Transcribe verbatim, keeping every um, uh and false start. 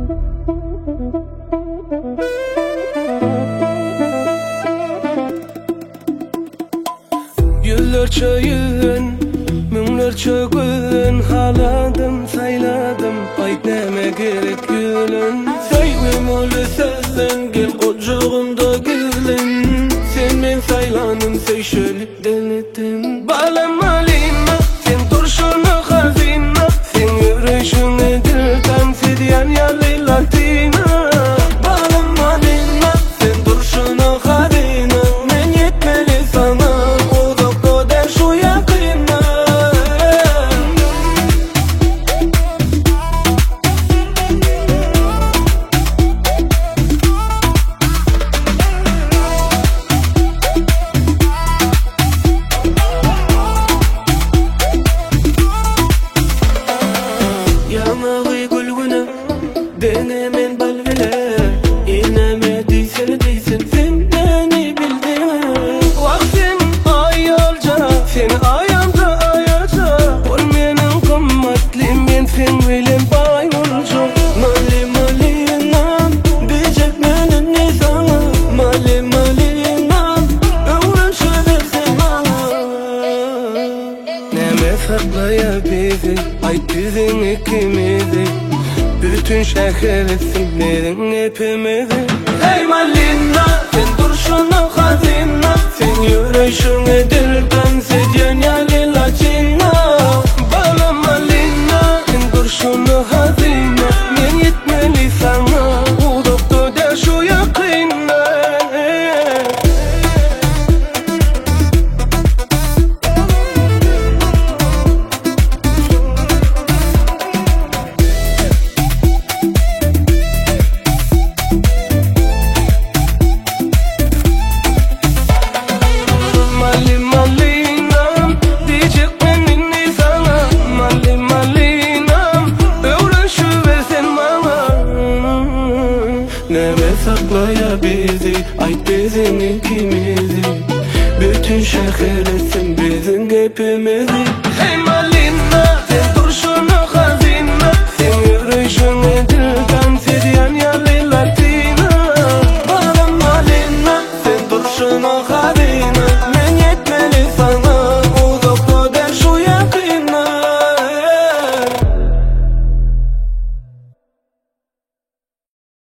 Yüzlerce yılın, münlerce gün haladım, sayladım, ayt neme gerek gülün. Sevgim öyle sözün, gel kucağımda gülün. Sen men saylanın, seyşelik denetin. Bağlamalıyma, sen turşunu hazina. Sen yürüyüşüne dilden, sedyen yerli latina. Bağlamalıyma, sen turşunu hazina. Men yetmeli sana. Yamağı gülgünü denemen balvile. İneme değilsin değilsin sen beni bildin. Vaktin ayarca sen ayağımda ayarca. Ol menin kımmatli men sen bilen bay olca. Mali mali inan diyecek menin ne sana. Mali mali inan öğrenşeversin bana. Neme saklaya bizi ayt bizim ikimizi. Bütün şehir etsinlerin hepimizi. Hey Malina, sen durşunu hazina. Sen yürüyüşüne dilden sedyen yerli latina. Bana Malina, sen durşunu hazina. Men yetmeli sana, bu doktor der şu yakınla. Neme saklaya bizi, ayt bizim ikimizi. Bütün şehir etsin bizim hepimizi.